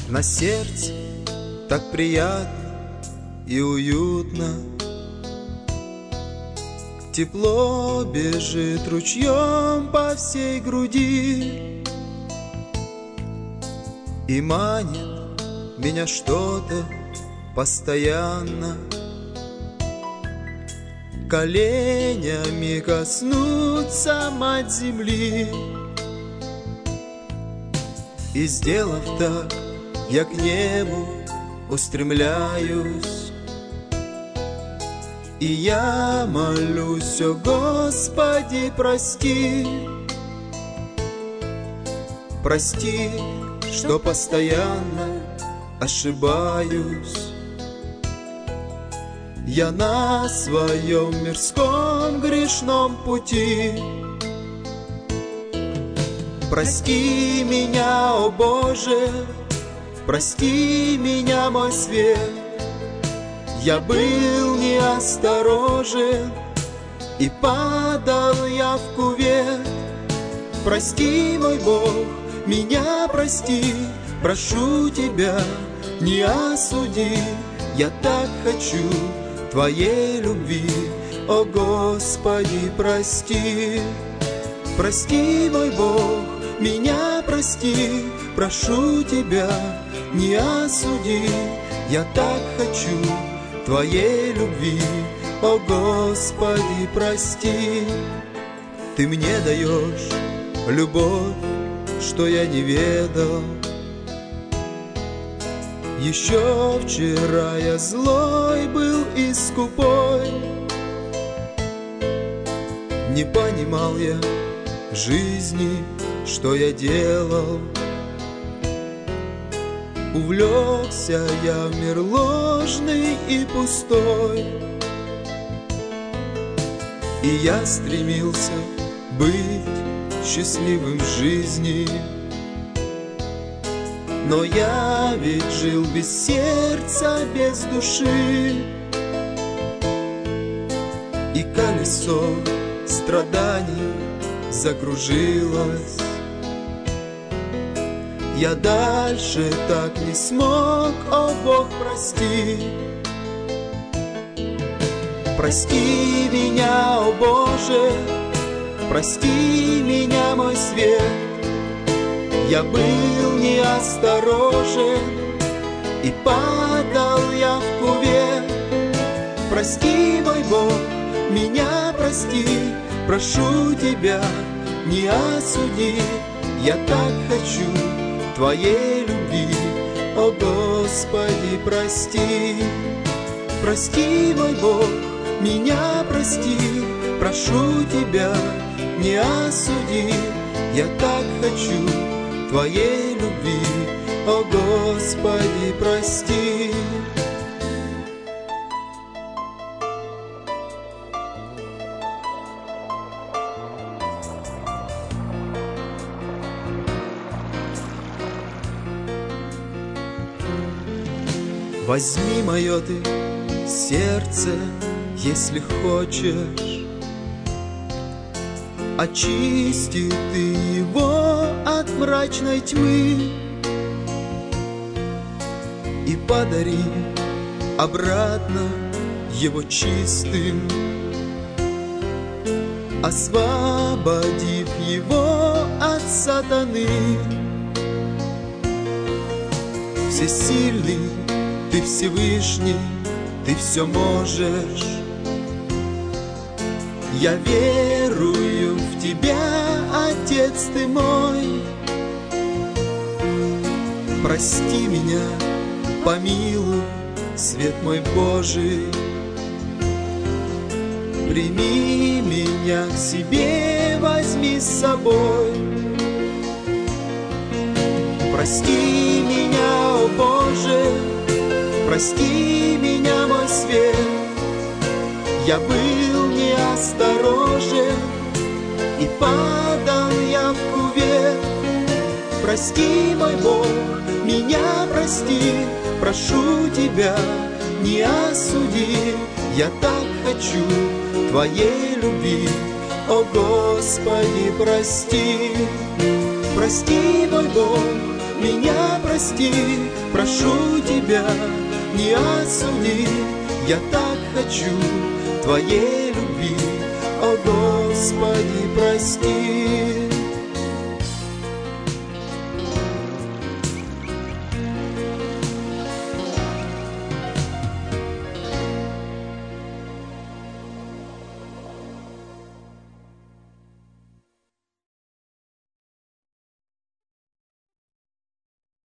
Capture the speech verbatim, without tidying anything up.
На сердце так приятно и уютно, тепло бежит ручьем по всей груди, и манит меня что-то постоянно, коленями коснуться мать земли. И сделав так, я к небу устремляюсь, и я молюсь: о Господи, прости, прости, что постоянно ошибаюсь я на своем мирском грешном пути. Прости меня, о Боже, прости меня, мой свет, я был неосторожен и падал я в кювет. Прости, мой Бог, меня прости, прошу Тебя, не осуди, я так хочу Твоей любви, о Господи, прости. Прости, мой Бог, меня прости, прошу Тебя, не осуди, я так хочу Твоей любви, о Господи, прости. Ты мне даешь любовь, что я не ведал. Еще вчера я злой был и скупой, не понимал я жизни, что я делал. Увлекся я в мир ложный и пустой, и я стремился быть счастливым в жизни. Но я ведь жил без сердца, без души, и колесо страданий закружилось. Я дальше так не смог, о Бог, прости. Прости меня, о Боже, прости меня, мой свет, я был неосторожен и падал я в кювет. Прости, мой Бог, меня прости, прошу Тебя, не осуди, я так хочу Твоей любви, о Господи, прости. Прости, мой Бог, меня прости, прошу Тебя, не осуди, я так хочу Твоей любви, о Господи, прости. Возьми мое ты сердце, если хочешь, очисти ты его от мрачной тьмы и подари обратно его чистым, освободив его от сатаны. Всесильный Ты, Всевышний, Ты все можешь. Я верую в Тебя, Отец Ты мой. Прости меня, помилуй, свет мой Божий. Прими меня к себе, возьми с собой. Прости меня, о Боже, прости меня, мой свет, я был неосторожен и падал я в кювет. Прости, мой Бог, меня прости, прошу Тебя, не осуди, я так хочу Твоей любви, о Господи, прости. Прости, мой Бог, меня прости, прошу тебя, не осуди. Я так хочу Твоей любви, о Господи, прости.